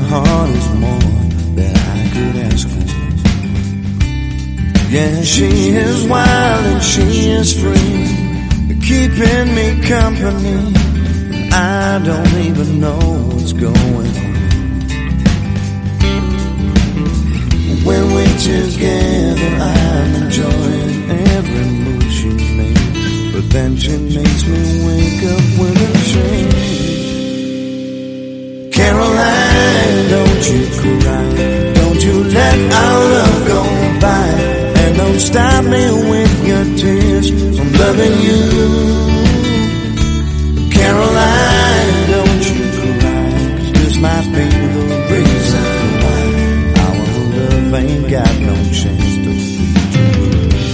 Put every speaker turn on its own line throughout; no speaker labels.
heart is more than I could ask for. Yeah, she is wild and she is free, keeping me company. I don't even know what's going on. When we're together, I'm enjoying every move she makes, but then she makes me wake up with a shake. Caroline, don't you cry, don't you let our love go by, and don't stop me with your tears from loving you. Caroline, don't you cry, 'cause this might be the reason why our love ain't got no chance to be true.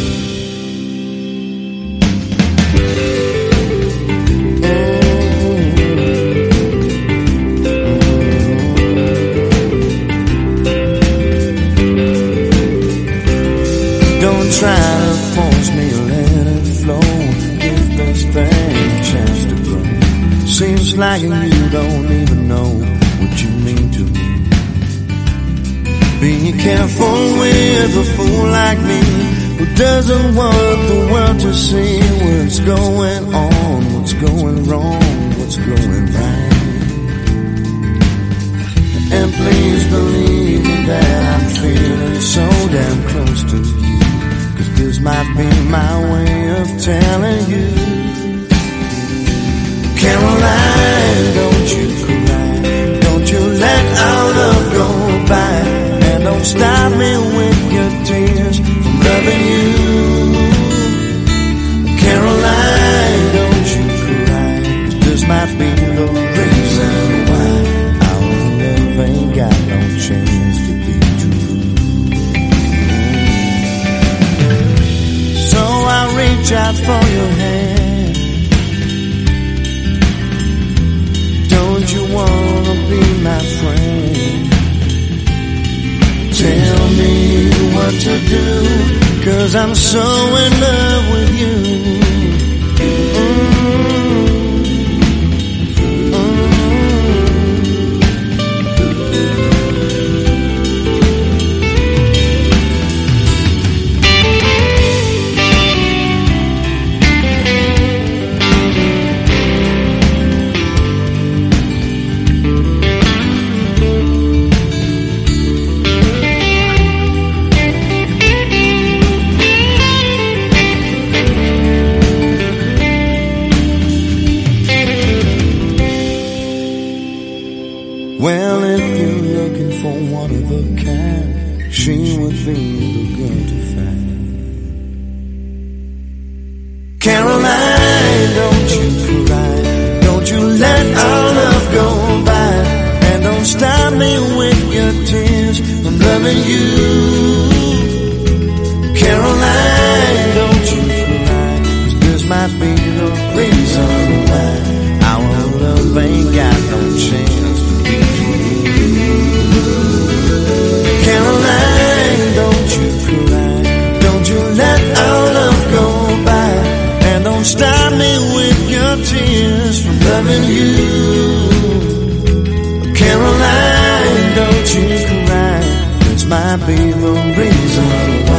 Don't try to force me, let it flow, give this thing a chance to grow. Seems like you don't even know what you mean to me. Be careful with a fool like me, who doesn't want the world to see what's going on, what's going wrong, what's going right. And please believe me that I'm feeling so damn close to you, 'cause this might be my way of telling you. Caroline, don't you cry, don't you let our love go by, and don't stop me with your tears from loving you. Caroline, don't you cry, 'cause this might be the reason why our love ain't got no chance to be true. So I reach out for your hand. Don't you wanna be my friend? Tell me what to do, 'cause I'm so in love with you. Well, if you're looking for one of a kind, she would be the girl to find. Caroline, don't you cry, don't you let our love go by, and don't stop me with your tears from loving you. Caroline, don't you cry, 'cause this might be the reason why our love ain't got no chance to be true. Caroline, don't you cry, don't you let our love go by, and don't stop me with your tears from loving you. Caroline, don't you cry, this might be the reason why